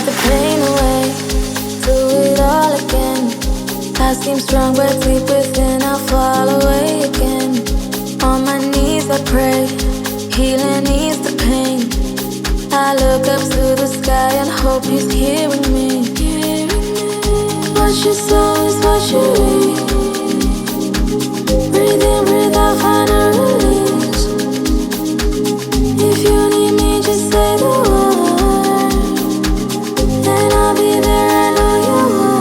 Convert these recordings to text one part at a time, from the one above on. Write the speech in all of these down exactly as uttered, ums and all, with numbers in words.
the pain away, do it all again. I seem strong but deep within, I'll fall away again. On my knees I pray, healing ease the pain. I look up to the sky and hope he's hearing me. What you sow is what you reap. Breathe in, breathe out, find a release. If you need me, just say the word, and I'll be there, I know you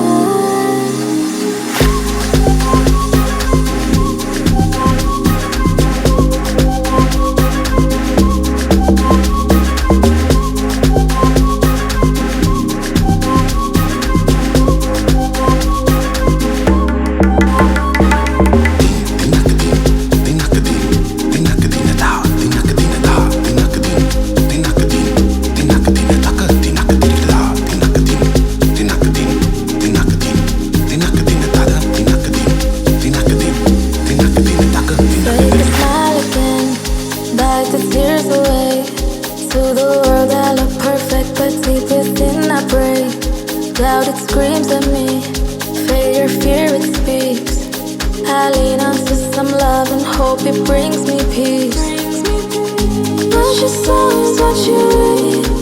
doubt, it screams at me. Failure, fear, it speaks. I lean onto some love and hope it brings me peace. What you sow is what you reap.